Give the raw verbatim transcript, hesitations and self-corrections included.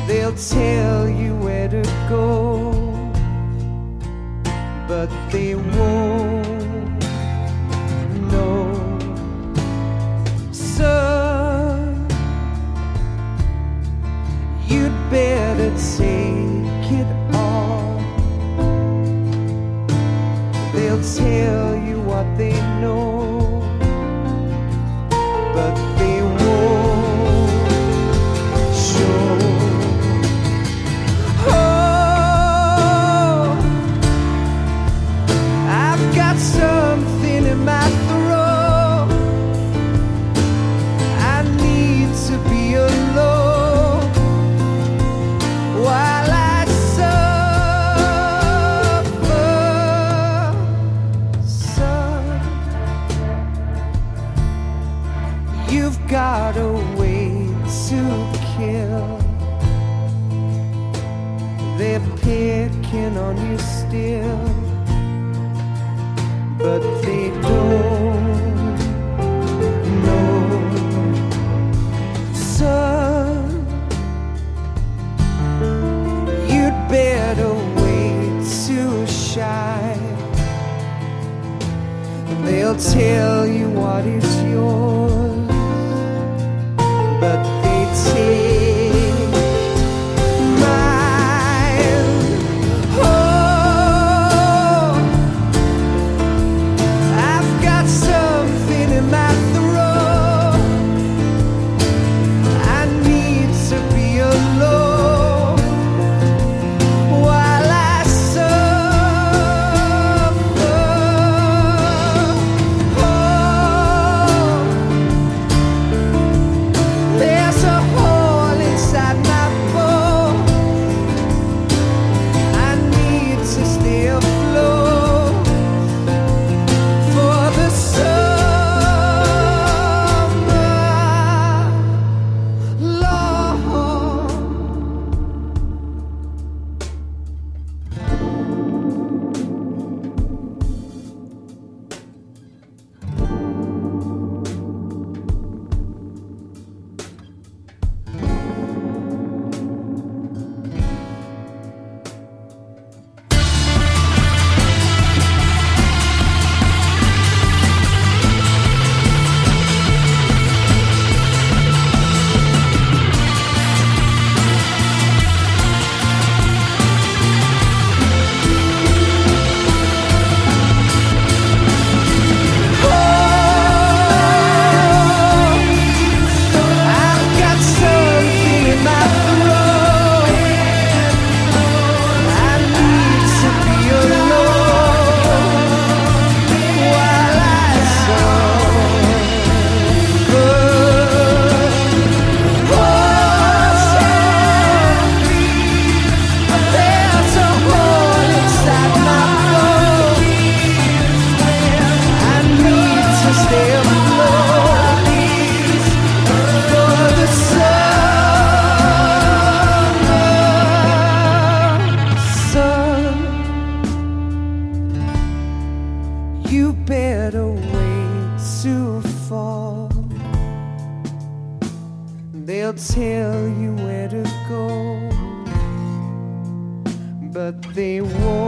They'll tell you where to go, but they won't know. Son, you'd better take it all. They'll tell you what they know, but they won't show. Oh, I've got something in my throat. I need to be alone while I suffer. Son, you've got a way to kill. They're picking on you still, but they don't know. Son, you'd better wait to shine. They'll tell you what is yours, but they take mine. Oh, I've got something in my throat. I need to be alone while I suffer. Oh, there's a hole inside my bone. I need to stay afloat for the summer, Lord. I've got something in my throat. I need to be alone while I suffer. Oh, there's a hole inside my bone. I need to stay afloat for the summer. Son, you better wait to fall. They'll tell you where to go, but they won't